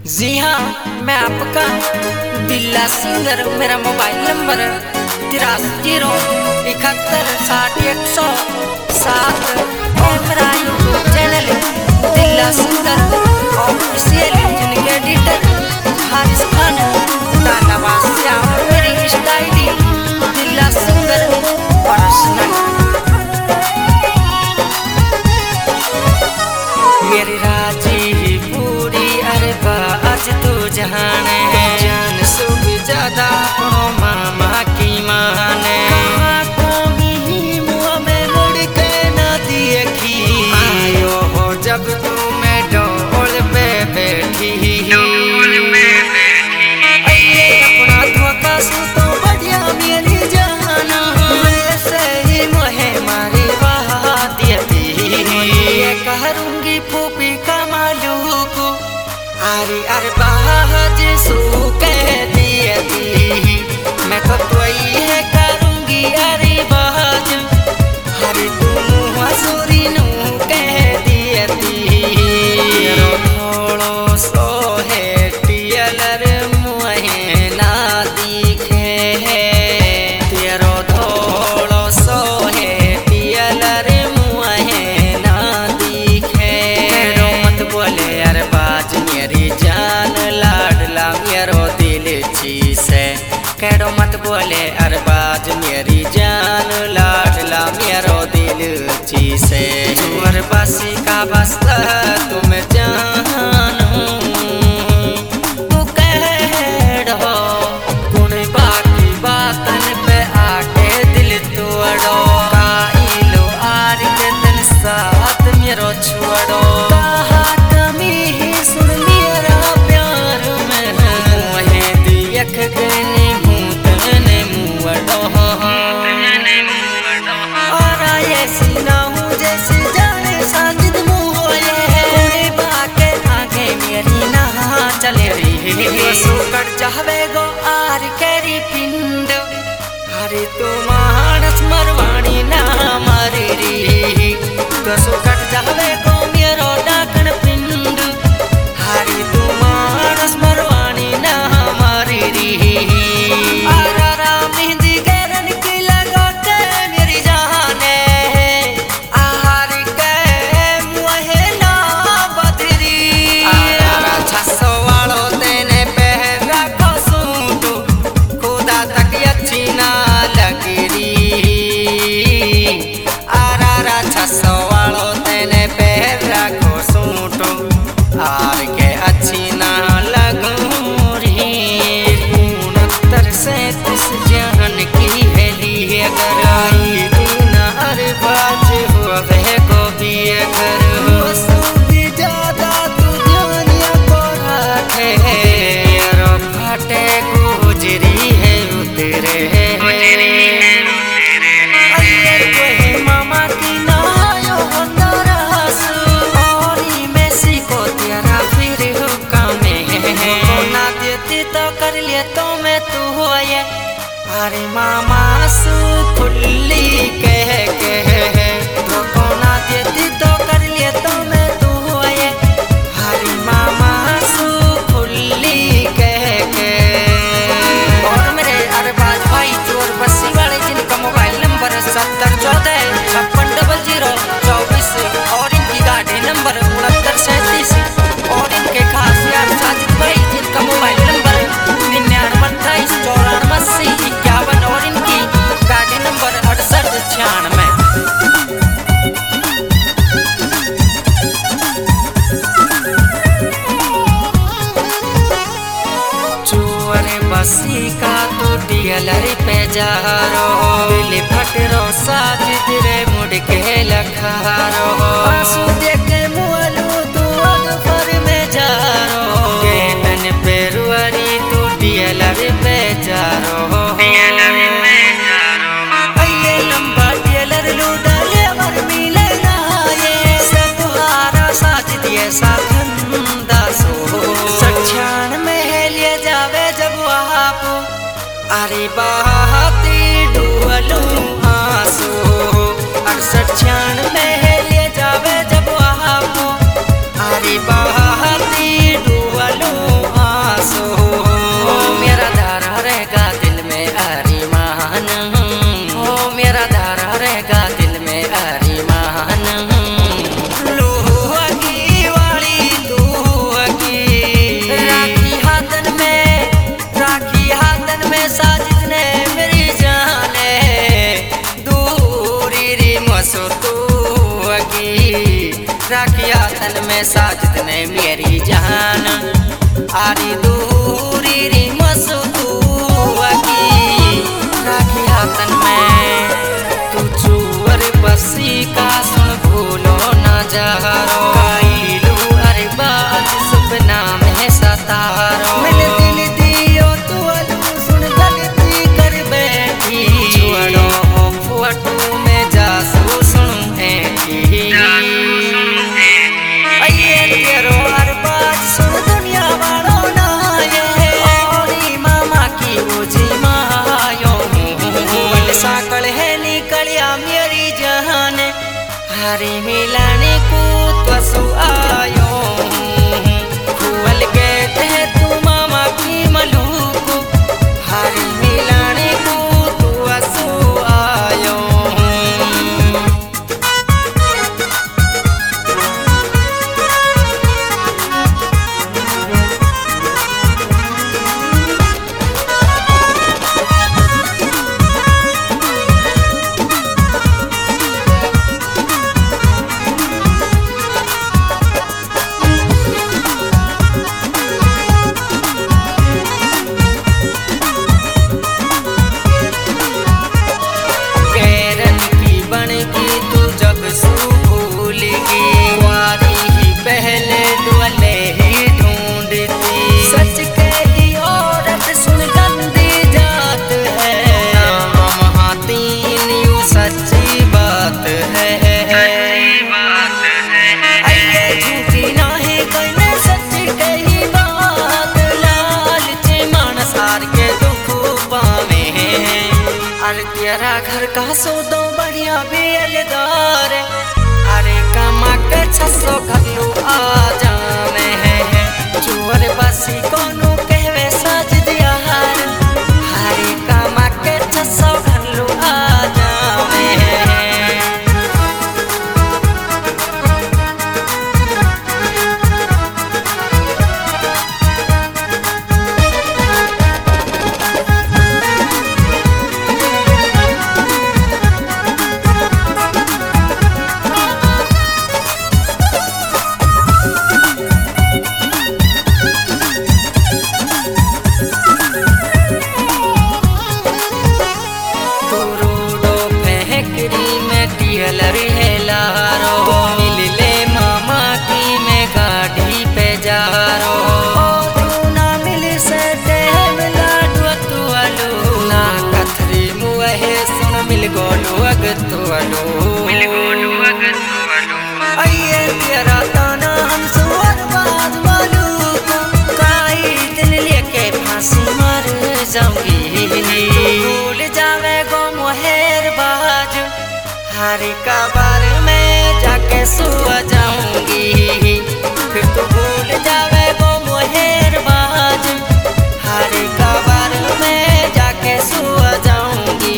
जी हाँ, मैं आपका बिल्ला सिंगर। मेरा मोबाइल नंबर 8371606107 और मेरा YouTube channel Billa singer official, जिनके एडिटर हारिस खान डालावास और मेरी insta ID Billa singer personal. मेरी राजी पूरी अरे बाज तू जाने जान सुब ज्यादा मामा की माने मुँह में मुड़ के न देखी आयो हो जब तू मैं डोल पे बैठी अपना धोखा सु तो बढ़िया मेरी जान वैसे ही मोहे मारी बात ये करूंगी फूफी का मालूक अरे अरे बाज सू कह दिए मैं तो वही है करूंगी अरे बाज अरे तुम हसूरी नू कह दिए थोड़ो सो है टियलर मुहे ना दिखे तेरो थोड़ो सो है टियलर मुहे ना दिखे मत बोले अरे बाज मेरी जान लाडला मेरो दिल चीज है कहो मत बोले अरबाज मेरी जान लाडला मेरो दिल चीज है चोर बासी का बस्ता तुम जानू तू कह दो कुण बाकी बातन पे आके दिल तोड़ो काइलो आर के दिन साथ मेरो छोड़ो कमी ही सुन मेरा प्यार में मुहे दियख गनी और ऐसी ना हूँ जैसी जाने साजिद मुँह कोई बाके आगे मेरी ना चले रही सुकड़ चाहवे गो आर केरी पिंड हरे तो मानस मरवाणी ना मारी री तो सुकड़ चाहवे गो मेरो डाकन पिंड हरे तो मानस मरवाणी ना मारी री आर के अच्छी ना लगूरी 69 जान की हेली अगर आई दिन हर बाज हुआ वह को भी अगर ज्यादा तू जानिया को रखे यारो फाटे गुजरी है उतरे मामा की नायो तरस तो कर लिया तो मैं तू हो ये अरे मामा सु खुली कह तो कोना देती तो कर लिया तो मैं तू हो ये अरे मामा सु खुली कह और मेरे अरे बाज भाई चोर बस्सी वाले जिनका मोबाइल नंबर 7014560024 और इनकी गाड़ी नंबर 6937 और इनके खास यार साजिद भाई जिनका मोबाइल नंबर 99288481 और इनकी गाड़ी नंबर 6896। चोर बसी का तो डियलर पे जा रो दिल फट रो साजिद रे मुड़ के लखारो आंसू देख के मुआलू तू अगफर में जा रो गेतन पे रुआरी तू डियलर पे जा रो ये लंबा डियलर लूटा ले और मिले ना ये सब हारा साजिद ये साखंदा सो सक्षान में लिए जावे जब आप अरे बाती डुअलू आंसू 68 में लिए जावे जब आप में साजिद ने मेरी जान आरी दूरी री मसू की राखी हाथन में तू चूर बसी का सुन भूलो ना जहारो काइलू अरे बात सपना में सतारो मैंने दिल दियो तू अलू सुन गलती कर बैठी छुड़ो फोटो में जासू सुन है आइए तेरो हर बात सुन दुनिया वालों ना ये औरी मामा की मुझे मायो मन साकल है निकलिया मेरी जहान हरे मिलाने को त्वसु आयो खुल कहते हैं तू मामा की मलूक हरे मिलाने को त्वसु आयो तेरा घर का सौदो बढ़िया बेलदार अरे कमा के 600 घरलू आ जावे है चोर बसी कोनो कहवे सज दिया हार हरे कमा के 600 घरलू आ जावे आइए तेरा ताना हम सुअर बाज वालू को काई दिल लेके फांसी मर जाऊंगी भूल जावे गो मोहर बाज हरे कबर में जाके सो जाऊंगी फिर तो भूल जावे गो मोहर बाज हरे कबर में जाके सो जाऊंगी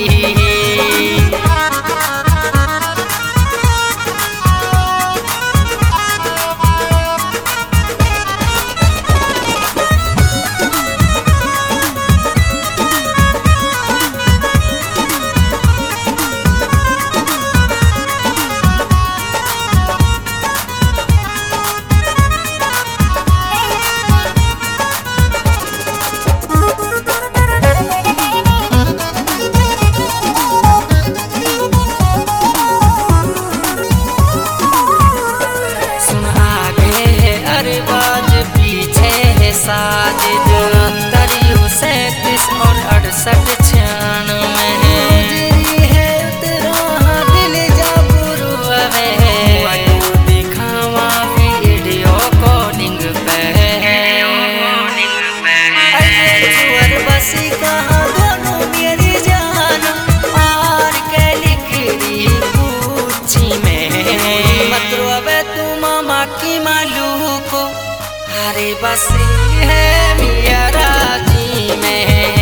साजिद 37 और 68 96 है तेरा दिल जाबुरु में दिखावा वीडियो कॉलिंग पे सुअर बसी कहाँ दोनों मेरी जान और के लिख दी पूछी में मतलब तू मामा की मालूम को हरे बसी है मिया राजी में।